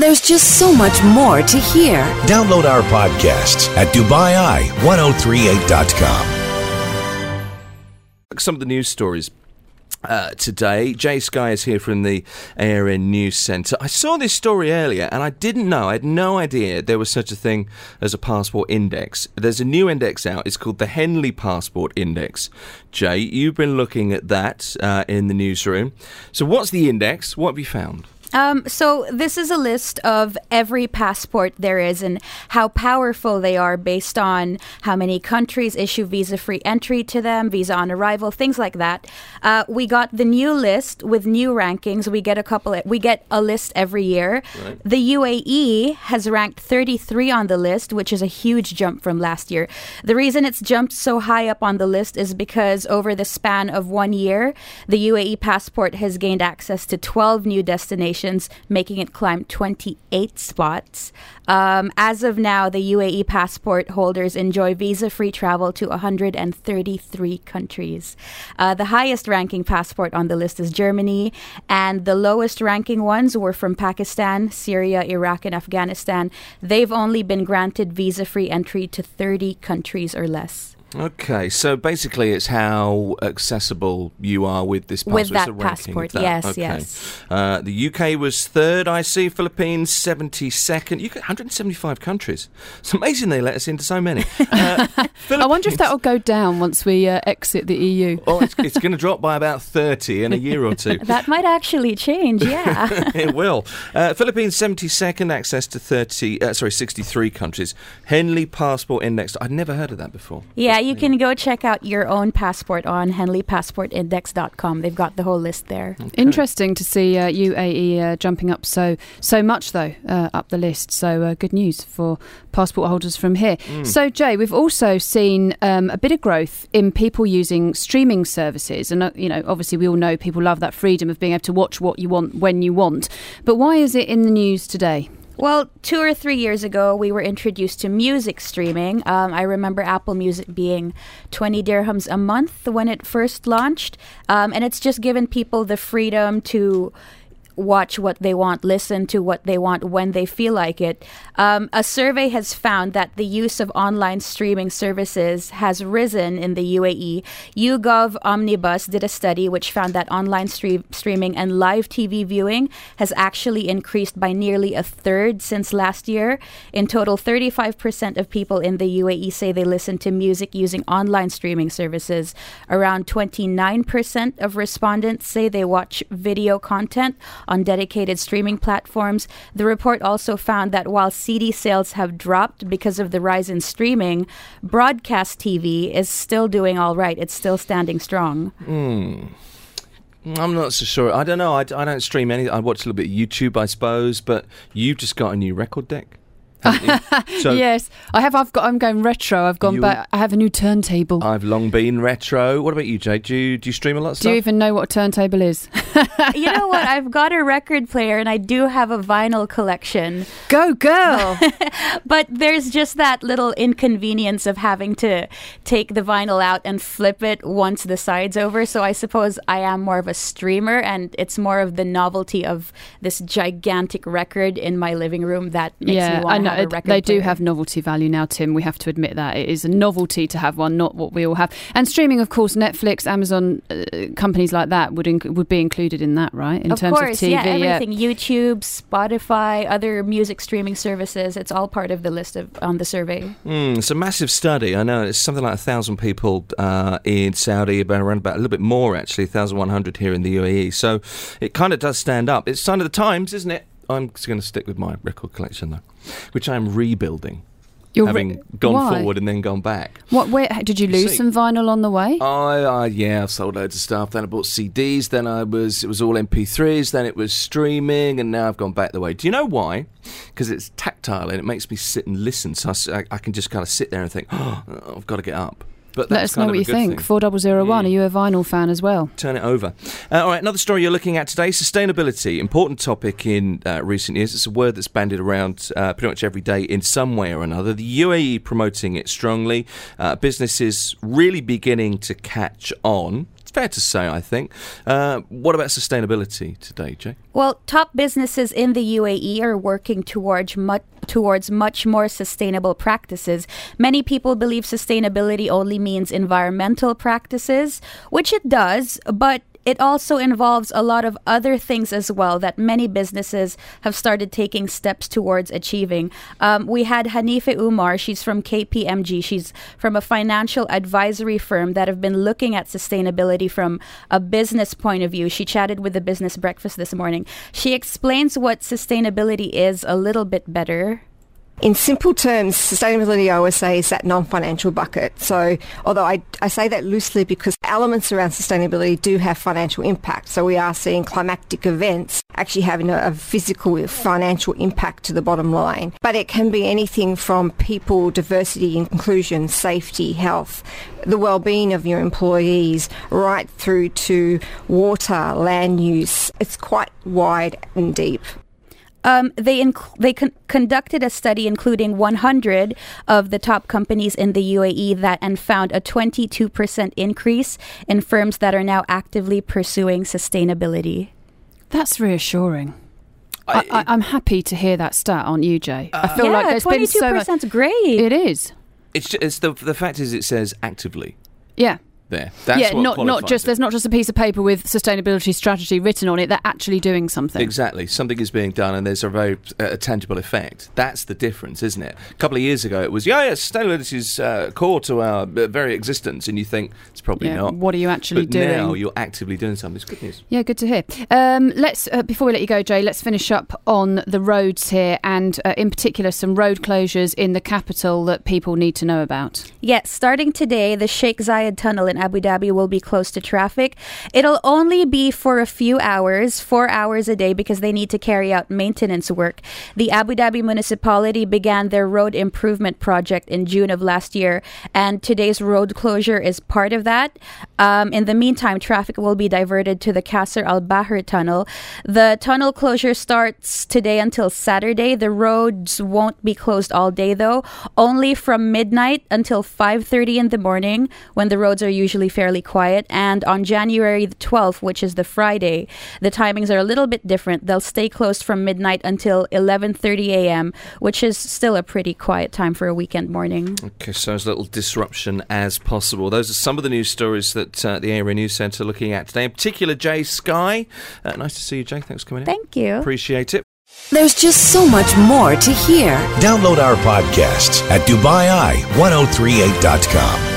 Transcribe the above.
There's just so much more to hear. Download our podcasts at DubaiI1038.com. Some of the news stories today. Jay Sky is here from the ARN News Centre. I saw this story earlier and I had no idea there was such a thing as a passport index. There's a new index out. It's called the Henley Passport Index. Jay, you've been looking at that in the newsroom. So what's the index? What have you found? So this is a list of every passport there is and how powerful they are based on how many countries issue visa-free entry to them, visa on arrival, things like that. We got the new list with new rankings. We get a list every year. Right. The UAE has ranked 33 on the list, which is a huge jump from last year. The reason it's jumped so high up on the list is because over the span of 1 year, the UAE passport has gained access to 12 new destinations, making it climb 28 spots. As of now, the UAE passport holders enjoy visa-free travel to 133 countries. The highest ranking passport on the list is Germany, and the lowest ranking ones were from Pakistan, Syria, Iraq, and Afghanistan. They've only been granted visa-free entry to 30 countries or less. Okay, so basically it's how accessible you are with this passport. With that passport, yes, okay. yes. The UK was third, I see. Philippines, 72nd. You got 175 countries. It's amazing they let us into so many. I wonder if that will go down once we exit the EU. Oh, it's going to drop by about 30 in a year or two. That might actually change, yeah. It will. Philippines, 72nd, access to 63 countries. Henley Passport Index. I'd never heard of that before. Yeah, you can go check out your own passport on henleypassportindex.com. They've got the whole list there. Okay. Interesting to see UAE jumping up so much, though, up the list. So good news for passport holders from here. So, Jay, we've also seen a bit of growth in people using streaming services. And, obviously we all know people love that freedom of being able to watch what you want when you want. But why is it in the news today? Well, 2 or 3 years ago, we were introduced to music streaming. I remember Apple Music being 20 dirhams a month when it first launched. And it's just given people the freedom to watch what they want, listen to what they want when they feel like it. A survey has found that the use of online streaming services has risen in the UAE. YouGov Omnibus did a study which found that online streaming and live TV viewing has actually increased by nearly a third since last year. In total, 35% of people in the UAE say they listen to music using online streaming services. Around 29% of respondents say they watch video content on dedicated streaming platforms. The report also found that while CD sales have dropped because of the rise in streaming, broadcast TV is still doing all right. It's still standing strong. I'm not so sure. I don't know. I don't stream any. I watch a little bit of YouTube, I suppose, but you've just got a new record deck. So yes, I'm going retro. I've gone back. I have a new turntable. I've long been retro. What about you, Jay? Do you stream a lot of stuff? Do you even know what a turntable is? You know what? I've got a record player and I do have a vinyl collection. Go girl! But there's just that little inconvenience of having to take the vinyl out and flip it once the side's over. So I suppose I am more of a streamer, and it's more of the novelty of this gigantic record in my living room that makes me want to have a record they player. do have novelty value now, Tim. We have to admit that. It is a novelty to have one, not what we all have. And streaming, of course, Netflix, Amazon, companies like that would be included in that, right? In terms of TV, everything. YouTube, Spotify, other music streaming services. It's all part of the list on the survey. It's a massive study. I know it's something like 1,000 people in Saudi, around about a little bit more actually, 1,100 here in the UAE. So it kind of does stand up. It's sign of the times, isn't it? I'm just going to stick with my record collection though, which I'm rebuilding. Having gone forward and then gone back. Where did you lose some vinyl on the way? I've sold loads of stuff. Then I bought CDs. Then it was all MP3s. Then it was streaming, and now I've gone back the way. Do you know why? Because it's tactile and it makes me sit and listen. So I can just kind of sit there and think, oh, I've got to get up. But let us know what you think. 4001, are you a vinyl fan as well? Turn it over. All right, another story you're looking at today, sustainability. Important topic in recent years. It's a word that's bandied around pretty much every day in some way or another. The UAE promoting it strongly. Businesses really beginning to catch on. fair to say, I think. What about sustainability today, Jay? Well, top businesses in the UAE are working towards much more sustainable practices. Many people believe sustainability only means environmental practices, which it does, but it also involves a lot of other things as well that many businesses have started taking steps towards achieving. We had Hanife Umar. She's from KPMG. She's from a financial advisory firm that have been looking at sustainability from a business point of view. She chatted with the Business Breakfast this morning. She explains what sustainability is a little bit better. In simple terms, sustainability, I always say, is that non-financial bucket. So although I say that loosely because elements around sustainability do have financial impact. So we are seeing climatic events actually having a physical financial impact to the bottom line. But it can be anything from people, diversity, inclusion, safety, health, the well-being of your employees, right through to water, land use. It's quite wide and deep. They conducted a study including 100 of the top companies in the UAE and found a 22% increase in firms that are now actively pursuing sustainability. That's reassuring. I'm happy to hear that stat, aren't you, Jay? I feel like there's been so much. 22% great. It is. It's the fact is it says actively. Yeah. There. That's what not just there's not just a piece of paper with sustainability strategy written on it. They're actually doing something. Exactly, something is being done, and there's a very tangible effect. That's the difference, isn't it? A couple of years ago, it was sustainability is core to our very existence, and you think it's probably not. What are you actually doing? Now you're actively doing something. It's good news. Yeah, good to hear. Let's before we let you go, Jay, let's finish up on the roads here, and in particular, some road closures in the capital that people need to know about. Yes, starting today, the Sheikh Zayed Tunnel in Abu Dhabi will be closed to traffic. It'll only be for a few hours, 4 hours a day, because they need to carry out maintenance work. The Abu Dhabi municipality began their road improvement project in June of last year, and today's road closure is part of that. In the meantime, traffic will be diverted to the Qasr Al Bahr Tunnel. The tunnel closure starts today until Saturday. The roads won't be closed all day, though, only from midnight until 5:30 in the morning, when the roads are usually fairly quiet. And on January the 12th, which is the Friday, the timings are a little bit different. They'll stay closed from midnight until 11:30 a.m., which is still a pretty quiet time for a weekend morning. Okay, so as little disruption as possible. Those are some of the news stories that the Area News Centre are looking at today. In particular, Jay Sky. Nice to see you, Jay. Thanks for coming in. Thank you. Appreciate it. There's just so much more to hear. Download our podcasts at DubaiEye1038.com.